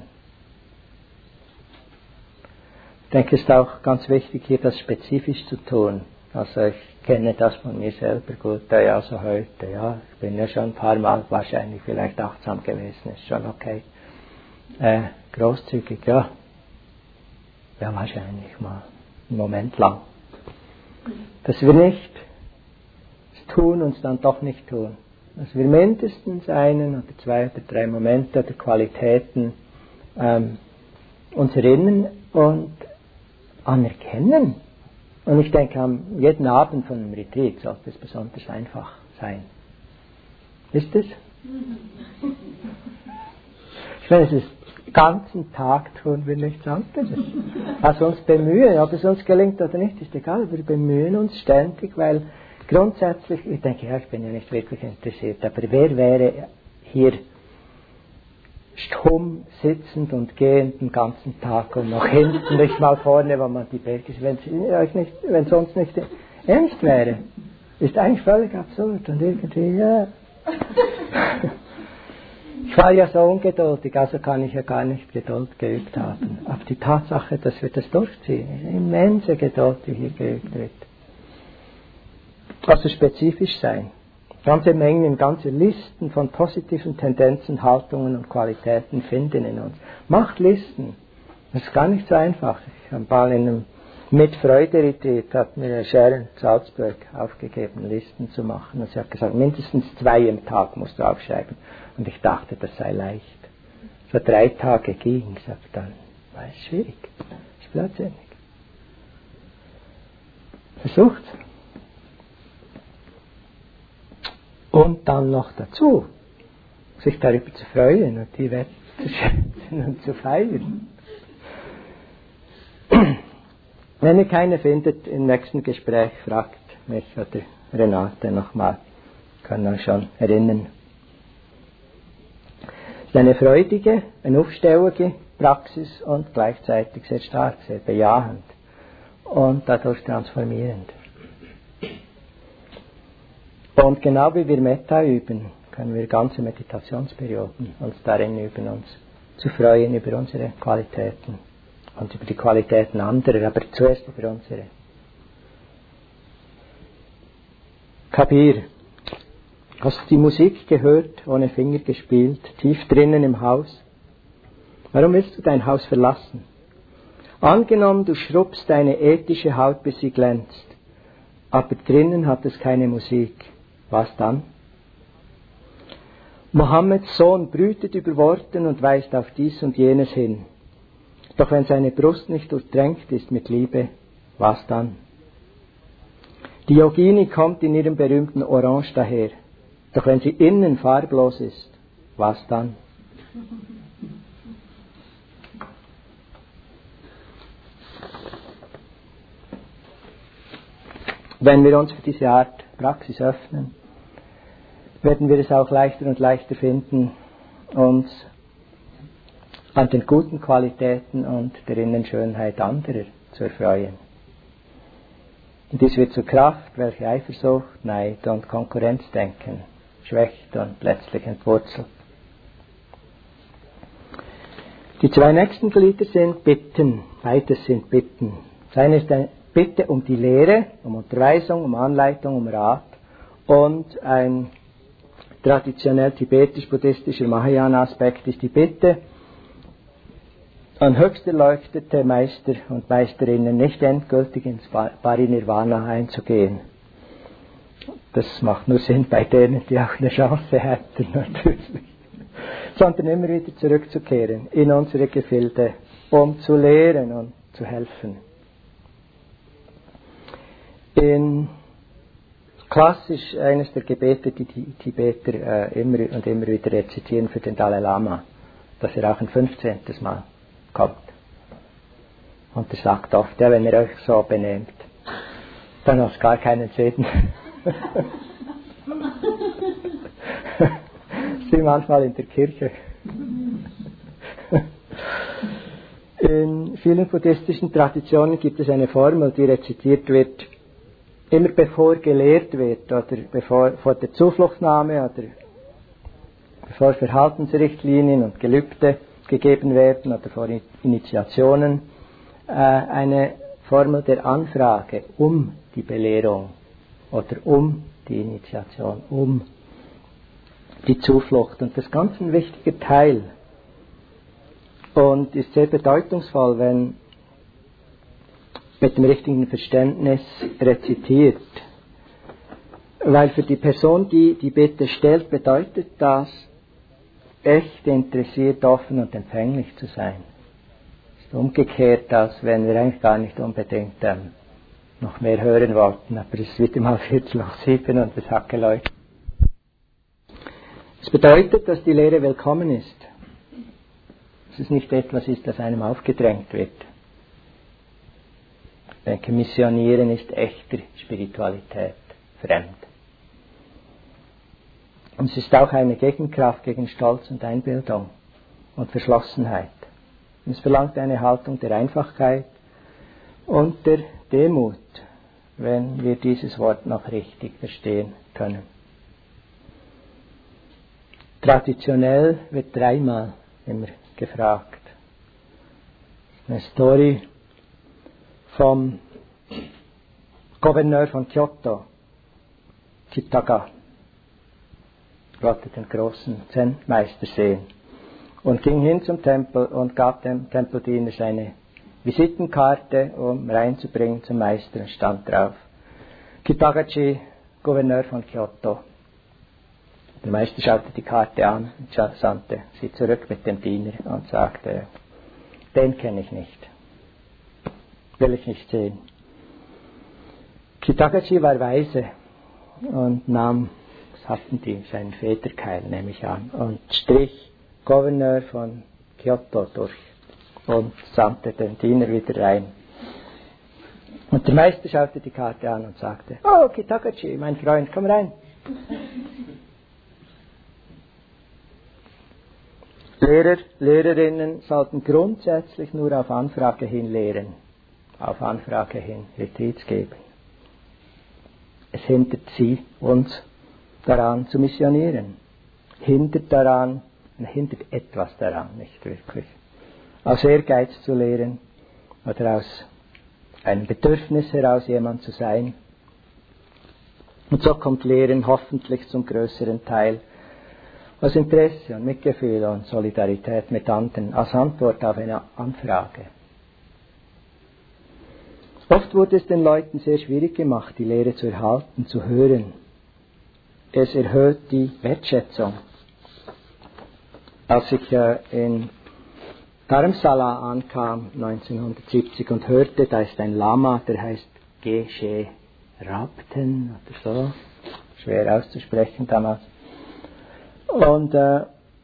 Ich denke, es ist auch ganz wichtig, hier das spezifisch zu tun. Also ich kenne das von mir selber gut, ja, also heute, ja, ich bin ja schon ein paar Mal wahrscheinlich vielleicht achtsam gewesen, ist schon okay. Äh, großzügig, ja, ja, wahrscheinlich mal, einen Moment lang. Dass wir nicht es tun und es dann doch nicht tun. Dass wir mindestens einen oder zwei oder drei Momente oder Qualitäten ähm, uns erinnern und anerkennen. Und ich denke, am jeden Abend von einem Retreat sollte es besonders einfach sein. Ist es? Ich meine, es ist ganzen Tag tun wir nichts anderes. Also uns bemühen, ob es uns gelingt oder nicht, ist egal. Wir bemühen uns ständig, weil grundsätzlich, ich denke, ja, ich bin ja nicht wirklich interessiert, aber wer wäre hier stumm sitzend und gehend den ganzen Tag und noch hinten, nicht mal vorne, wo man die Berge ist, wenn es sonst nicht ernst wäre. Ist eigentlich völlig absurd und irgendwie, ja. Ich war ja so ungeduldig, also kann ich ja gar nicht Geduld geübt haben. Aber die Tatsache, dass wir das durchziehen, ist eine immense Geduld, die hier geübt wird. Also spezifisch sein. Ganze Mengen, ganze Listen von positiven Tendenzen, Haltungen und Qualitäten finden in uns. Macht Listen. Das ist gar nicht so einfach. Ich habe mal in einem Mit-Freude-Retreat, hat mir Sharon Salzburg aufgegeben, Listen zu machen. Und sie hat gesagt, mindestens zwei im Tag musst du aufschreiben. Und ich dachte, das sei leicht. So drei Tage ging, ich sagte dann, war es schwierig. Das ist blödsinnig. Versucht. Und dann noch dazu, sich darüber zu freuen und die Welt zu schätzen und zu feiern. Wenn ihr keine findet, im nächsten Gespräch fragt mich oder Renate nochmal. Kann euch schon erinnern. Es ist eine freudige, eine aufstellige Praxis und gleichzeitig sehr stark, sehr bejahend und dadurch transformierend. Und genau wie wir Metta üben, können wir ganze Meditationsperioden uns darin üben, uns zu freuen über unsere Qualitäten und über die Qualitäten anderer, aber zuerst über unsere. Kabir. Hast du die Musik gehört, ohne Finger gespielt, tief drinnen im Haus? Warum willst du dein Haus verlassen? Angenommen, du schrubbst deine ethische Haut, bis sie glänzt, aber drinnen hat es keine Musik. Was dann? Mohammeds Sohn brütet über Worten und weist auf dies und jenes hin. Doch wenn seine Brust nicht durchtränkt ist mit Liebe, was dann? Die Yogini kommt in ihrem berühmten Orange daher. Doch wenn sie innen farblos ist, was dann? Wenn wir uns für diese Art Praxis öffnen, werden wir es auch leichter und leichter finden, uns an den guten Qualitäten und der Innenschönheit anderer zu erfreuen. Und dies wird zur Kraft, welche Eifersucht, Neid und Konkurrenzdenken schwächt und letztlich entwurzelt. Die zwei nächsten Glieder sind Bitten, beides sind Bitten. Das eine ist eine Bitte um die Lehre, um Unterweisung, um Anleitung, um Rat und ein traditionell tibetisch-buddhistischer Mahayana-Aspekt ist die Bitte, an höchst erleuchtete Meister und Meisterinnen nicht endgültig ins Parinirvana einzugehen. Das macht nur Sinn bei denen, die auch eine Chance hätten, natürlich. Sondern immer wieder zurückzukehren in unsere Gefilde, um zu lehren und zu helfen. In klassisch eines der Gebete, die die Tibeter äh, immer und immer wieder rezitieren für den Dalai Lama, dass er auch ein fünfzehntes Mal kommt. Und er sagt oft, ja, wenn ihr euch so benehmt, dann hat es gar keinen Sinn. Sie manchmal in der Kirche. In vielen buddhistischen Traditionen gibt es eine Formel, die rezitiert wird, immer bevor gelehrt wird oder bevor vor der Zufluchtnahme oder bevor Verhaltensrichtlinien und Gelübde gegeben werden oder vor Initiationen, äh, eine Formel der Anfrage um die Belehrung oder um die Initiation, um die Zuflucht. Und das ist ganz ein wichtiger Teil und ist sehr bedeutungsvoll, wenn mit dem richtigen Verständnis rezitiert. Weil für die Person, die die Bitte stellt, bedeutet das, echt interessiert, offen und empfänglich zu sein. Es ist umgekehrt, als wenn wir eigentlich gar nicht unbedingt ähm, noch mehr hören wollten, aber es ist wieder mal Viertel nach sieben und es hat geläutet. Es bedeutet, dass die Lehre willkommen ist. dass es nicht etwas ist, das einem aufgedrängt wird. Ich denke, Missionieren ist echter Spiritualität fremd. Und es ist auch eine Gegenkraft gegen Stolz und Einbildung und Verschlossenheit. Und es verlangt eine Haltung der Einfachheit und der Demut, wenn wir dieses Wort noch richtig verstehen können. Traditionell wird dreimal immer gefragt. Eine Story vom Gouverneur von Kyoto, Kitaga. Ich wollte den großen Zen-Meister sehen und ging hin zum Tempel und gab dem Tempeldiener seine Visitenkarte, um reinzubringen zum Meister, und stand drauf: Kitagachi, Gouverneur von Kyoto. Der Meister schaute die Karte an und sandte sie zurück mit dem Diener und sagte: Den kenne ich nicht, will ich nicht sehen. Kitagachi war weise und nahm, das hatten die, seinen Federkeil, nehme ich an, und strich Gouverneur von Kyoto durch und sandte den Diener wieder rein. Und der Meister schaute die Karte an und sagte: Oh, Kitagachi, mein Freund, komm rein. Lehrer, Lehrerinnen sollten grundsätzlich nur auf Anfrage hin lehren, auf Anfrage hin Retreats geben. Es hindert sie, uns daran zu missionieren. Hindert daran, hindert etwas daran, nicht wirklich. Aus Ehrgeiz zu lehren oder aus einem Bedürfnis heraus, jemand zu sein. Und so kommt Lehren hoffentlich zum größeren Teil aus Interesse und Mitgefühl und Solidarität mit anderen, als Antwort auf eine Anfrage. Oft wurde es den Leuten sehr schwierig gemacht, die Lehre zu erhalten, zu hören. Es erhöht die Wertschätzung. Als ich äh, in Dharamsala ankam, neunzehnhundertsiebzig, und hörte, da ist ein Lama, der heißt Geshe Rabten oder so, schwer auszusprechen damals. Und äh,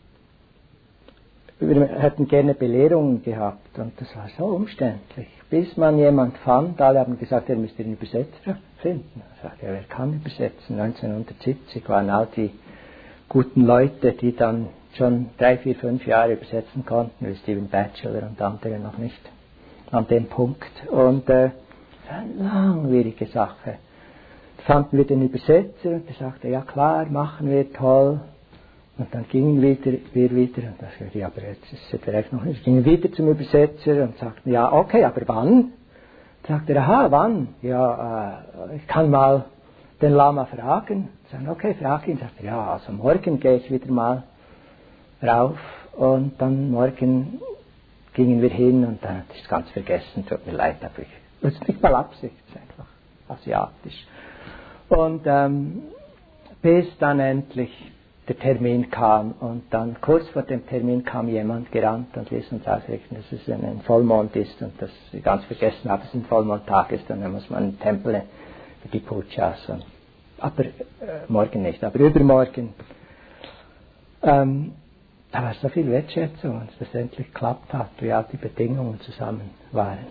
wir hätten gerne Belehrungen gehabt und das war so umständlich. Bis man jemand fand, alle haben gesagt, er müsste den Übersetzer finden. Ich sagte, ja, wer kann übersetzen? neunzehnhundertsiebzig waren all die guten Leute, die dann schon drei, vier, fünf Jahre übersetzen konnten, wie Stephen Batchelor und andere noch nicht an dem Punkt. Und äh, das war eine langwierige Sache. Da fanden wir den Übersetzer und der sagte, ja klar, machen wir, toll. Und dann gingen wieder, wir wieder, und das würde ja, aber jetzt ist es vielleicht noch nicht, gingen wieder zum Übersetzer und sagten, ja, okay, aber wann? Da sagte er, aha, wann? Ja, äh, ich kann mal den Lama fragen. Sagen, okay, frag ihn. Sagt er, ja, also morgen gehe ich wieder mal rauf. Und dann morgen gingen wir hin und dann hat ich es ganz vergessen, tut mir leid, aber ich, das ist nicht mal Absicht, es ist einfach asiatisch. Und ähm, bis dann endlich der Termin kam und dann kurz vor dem Termin kam jemand gerannt und ließ uns ausrichten, dass es ein Vollmond ist und dass ich ganz vergessen habe, dass es ein Vollmondtag ist und dann muss man in den Tempel für die Pujas. Und, aber äh, morgen nicht, aber übermorgen. Ähm, da war so viel Wertschätzung, dass das endlich geklappt hat, wie auch die Bedingungen zusammen waren.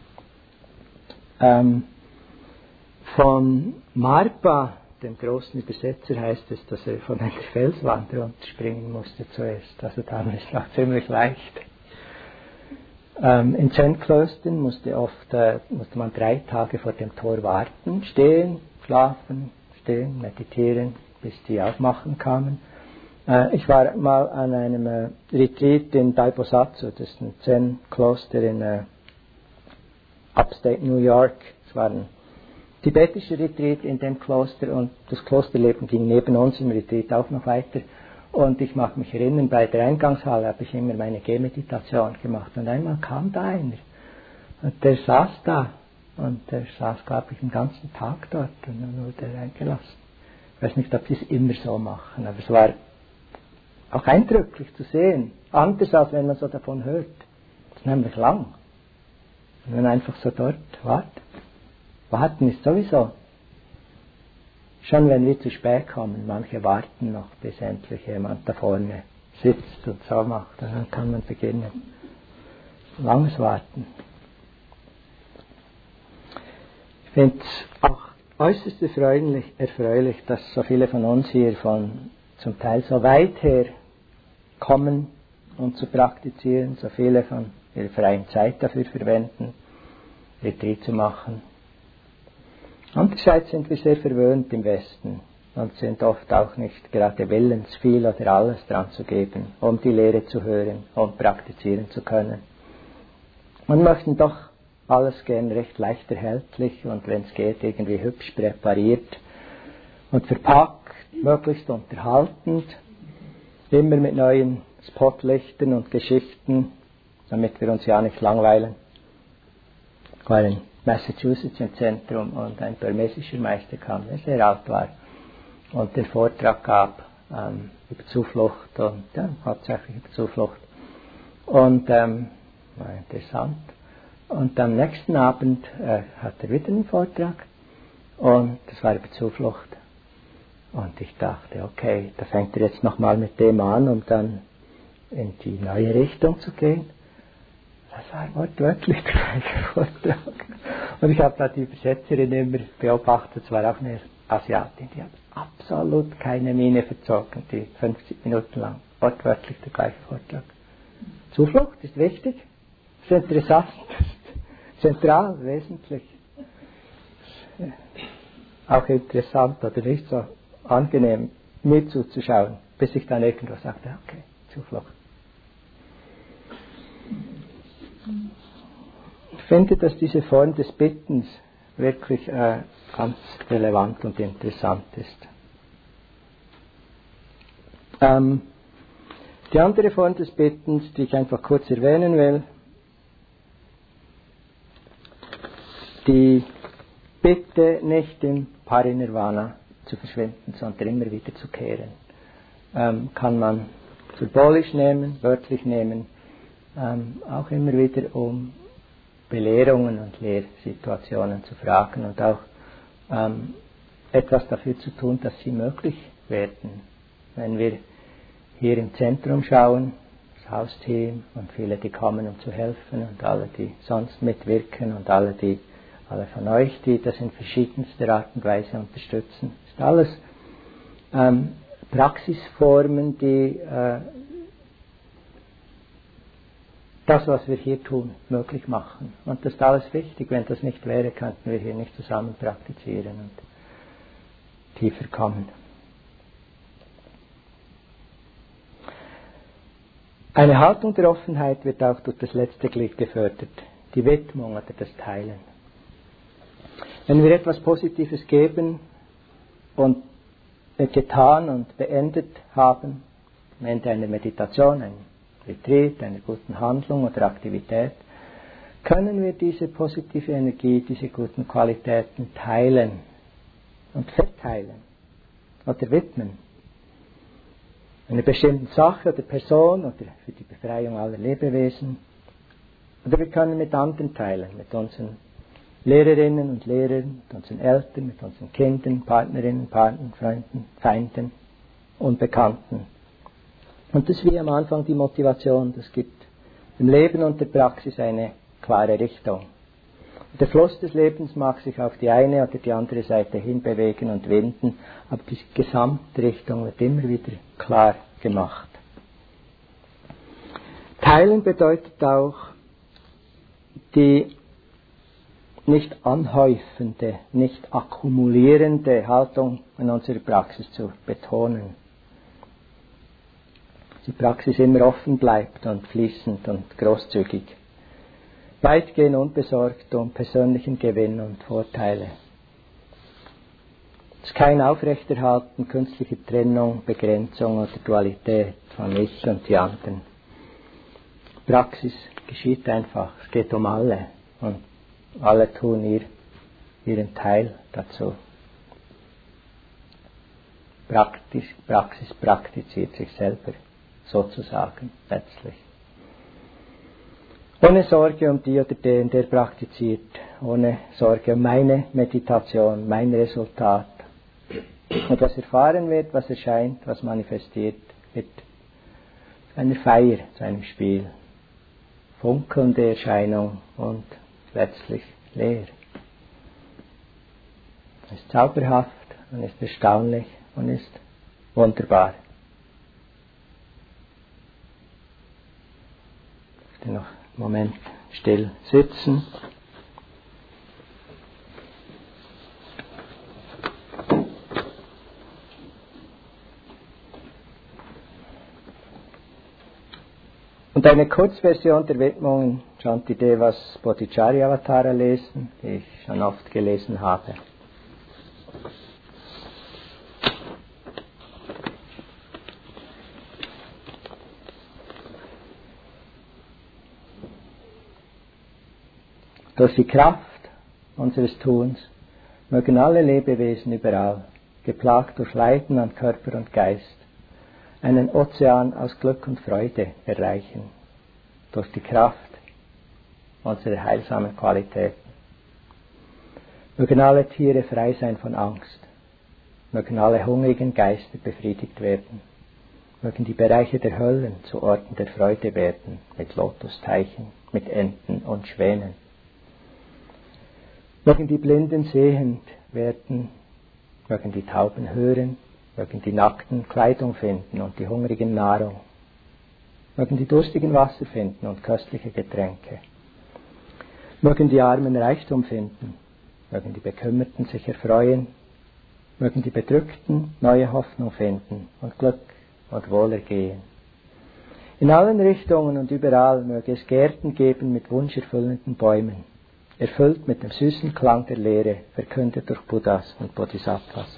Ähm, von Marpa, dem großen Übersetzer, heißt es, dass er von einer Felswand runterspringen musste zuerst. Also dann ist es noch ziemlich leicht. Ähm, in Zen-Klöstern musste, oft, äh, musste man drei Tage vor dem Tor warten, stehen, schlafen, stehen, meditieren, bis die aufmachen kamen. Äh, ich war mal an einem äh, Retreat in Daibosatsu, das ist ein Zen-Kloster in äh, Upstate New York. Es war ein tibetischer Retreat in dem Kloster und das Klosterleben ging neben uns im Retreat auch noch weiter. Und ich mag mich erinnern, bei der Eingangshalle habe ich immer meine Gehmeditation gemacht. Und einmal kam da einer und der saß da und der saß, glaube ich, den ganzen Tag dort und dann wurde er eingelassen. Ich weiß nicht, ob sie es immer so machen, aber es war auch eindrücklich zu sehen. Anders als wenn man so davon hört. Das ist nämlich lang. Und wenn man einfach so dort wartet. Warten ist sowieso. Schon wenn wir zu spät kommen, manche warten noch, bis endlich jemand da vorne sitzt und so macht, und dann kann man beginnen. langes Warten. Ich finde es auch äußerst erfreulich, erfreulich, dass so viele von uns hier von zum Teil so weit her kommen, um zu praktizieren, so viele von ihrer freien Zeit dafür verwenden, Retreat zu machen. Andererseits sind wir sehr verwöhnt im Westen und sind oft auch nicht gerade willens, viel oder alles dran zu geben, um die Lehre zu hören, um praktizieren zu können. Und möchten doch alles gern recht leicht erhältlich und wenn es geht, irgendwie hübsch präpariert und verpackt, möglichst unterhaltend, immer mit neuen Spotlichtern und Geschichten, damit wir uns ja nicht langweilen. Ich war in Massachusetts im Zentrum und ein burmesischer Meister kam, der sehr alt war und den Vortrag gab ähm, über Zuflucht und ja, hauptsächlich über Zuflucht. Und ähm, war interessant. Und am nächsten Abend äh, hat er wieder einen Vortrag und das war über Zuflucht. Und ich dachte, okay, da fängt er jetzt nochmal mit dem an, um dann in die neue Richtung zu gehen. Das war wortwörtlich der gleiche Vortrag. Und ich habe da die Übersetzerin immer beobachtet, es war auch eine Asiatin, die hat absolut keine Miene verzogen, die fünfzig Minuten lang, wortwörtlich der gleiche Vortrag. Zuflucht ist wichtig, ist interessant, ist zentral, wesentlich. Auch interessant oder nicht so angenehm, mir zuzuschauen, bis ich dann irgendwo sagte, okay, Zuflucht. Ich finde, dass diese Form des Bittens wirklich äh, ganz relevant und interessant ist. Ähm, die andere Form des Bittens, die ich einfach kurz erwähnen will, die Bitte nicht im Parinirvana zu verschwinden, sondern immer wieder zu kehren. Ähm, kann man symbolisch nehmen, wörtlich nehmen, ähm, auch immer wieder um Belehrungen und Lehrsituationen zu fragen und auch ähm, etwas dafür zu tun, dass sie möglich werden. Wenn wir hier im Zentrum schauen, das Hausteam und viele, die kommen, um zu helfen und alle, die sonst mitwirken und alle, die, alle von euch, die das in verschiedenster Art und Weise unterstützen, ist alles ähm, Praxisformen, die äh, das, was wir hier tun, möglich machen. Und das ist alles wichtig. Wenn das nicht wäre, könnten wir hier nicht zusammen praktizieren und tiefer kommen. Eine Haltung der Offenheit wird auch durch das letzte Glied gefördert, die Widmung oder das Teilen. Wenn wir etwas Positives geben und getan und beendet haben, am Ende einer Meditation, ein Retreat, einer guten Handlung oder Aktivität, können wir diese positive Energie, diese guten Qualitäten teilen und verteilen oder widmen. Einer bestimmten Sache oder Person oder für die Befreiung aller Lebewesen. Oder wir können mit anderen teilen, mit unseren Lehrerinnen und Lehrern, mit unseren Eltern, mit unseren Kindern, Partnerinnen, Partnern, Freunden, Feinden und Bekannten. Und das ist wie am Anfang die Motivation. Das gibt im Leben und der Praxis eine klare Richtung. Und der Fluss des Lebens mag sich auf die eine oder die andere Seite hinbewegen und winden, aber die Gesamtrichtung wird immer wieder klar gemacht. Teilen bedeutet auch, die nicht anhäufende, nicht akkumulierende Haltung in unserer Praxis zu betonen. Die Praxis immer offen bleibt und fließend und großzügig. Weitgehend unbesorgt um persönlichen Gewinn und Vorteile. Es ist kein Aufrechterhalten künstlicher Trennung, Begrenzung oder Dualität von ich und die anderen. Praxis geschieht einfach, es geht um alle und alle tun ihr, ihren Teil dazu. Praxis, Praxis praktiziert sich selber, sozusagen, letztlich. Ohne Sorge um die oder den, der praktiziert, ohne Sorge um meine Meditation, mein Resultat. Und was erfahren wird, was erscheint, was manifestiert, wird zu einer Feier, zu einem Spiel. funkelnde Erscheinung und letztlich leer. Es ist zauberhaft und ist erstaunlich und ist wunderbar. Ich möchte noch einen Moment still sitzen. Und eine Kurzversion der Widmungen Shantidevas Bodhicharya-Avatara lesen, die ich schon oft gelesen habe. Durch die Kraft unseres Tuns mögen alle Lebewesen überall, geplagt durch Leiden an Körper und Geist, einen Ozean aus Glück und Freude erreichen, durch die Kraft unserer heilsamen Qualitäten. Mögen alle Tiere frei sein von Angst, mögen alle hungrigen Geister befriedigt werden, mögen die Bereiche der Höllen zu Orten der Freude werden, mit Lotusteichen, mit Enten und Schwänen. Mögen die Blinden sehend werden, mögen die Tauben hören, mögen die Nackten Kleidung finden und die Hungrigen Nahrung, mögen die Durstigen Wasser finden und köstliche Getränke, mögen die Armen Reichtum finden, mögen die Bekümmerten sich erfreuen, mögen die Bedrückten neue Hoffnung finden und Glück und Wohlergehen. In allen Richtungen und überall möge es Gärten geben mit wunscherfüllenden Bäumen, erfüllt mit dem süßen Klang der Lehre, verkündet durch Buddhas und Bodhisattvas.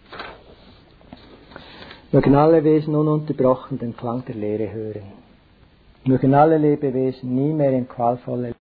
Mögen alle Wesen ununterbrochen den Klang der Lehre hören. Mögen alle Lebewesen nie mehr in qualvolle